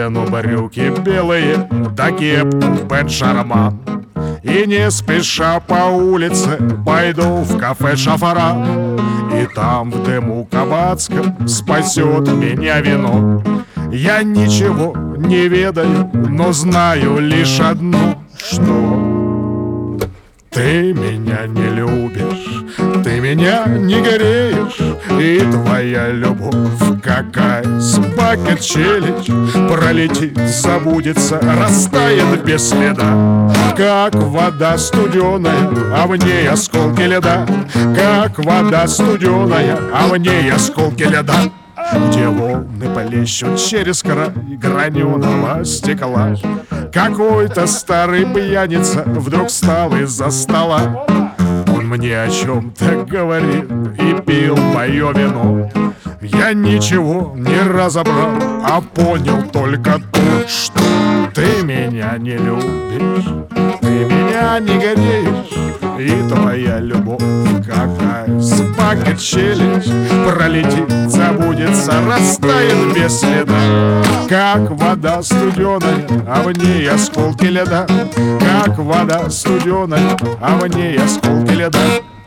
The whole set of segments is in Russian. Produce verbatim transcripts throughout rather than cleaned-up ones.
Надену брюки белые, да кепку бен-шарман, и не спеша по улице пойду в кафе «Шафара». И там в дыму кабацком спасет меня вино. Я ничего не ведаю, но знаю лишь одно, что ты меня не любишь, ты меня не греешь, и твоя любовь какая с бакет челюсть пролетит, забудется, растает без следа, как вода студеная, а в ней осколки льда, как вода студеная, а в ней осколки льда. Где волны плещут через край граненого стекла, какой-то старый пьяница вдруг встал из-за стола. Он мне о чем-то говорит и пил мое вино. Я ничего не разобрал, а понял только то, что ты меня не любишь, ты меня не гореешь, и твоя любовь какая с бакет челюсть пролетит, забудется, растает без следа, как вода студеная, а в ней осколки льда, как вода студеная, а в ней осколки льда.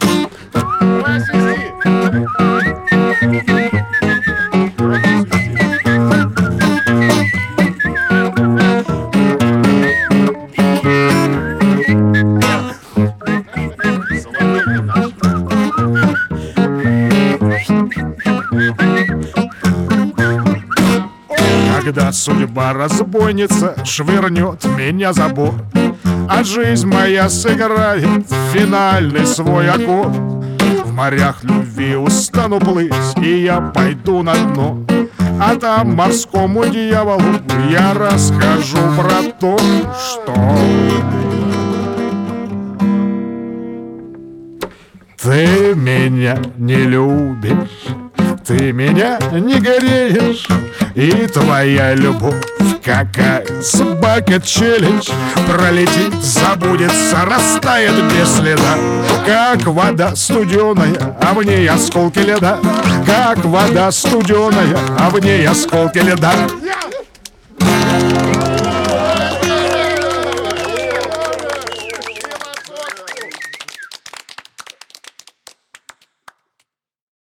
Когда судьба разбойница швырнет меня за борт, а жизнь моя сыграет финальный свой аккорд, в морях любви устану плыть, и я пойду на дно, а там морскому дьяволу я расскажу про то, что ты меня не любишь, ты меня не гореешь, и твоя любовь какая с бакет челюсть пролетит, забудется, растает без следа, как вода студеная, а в ней осколки льда, как вода студеная, а в ней осколки льда.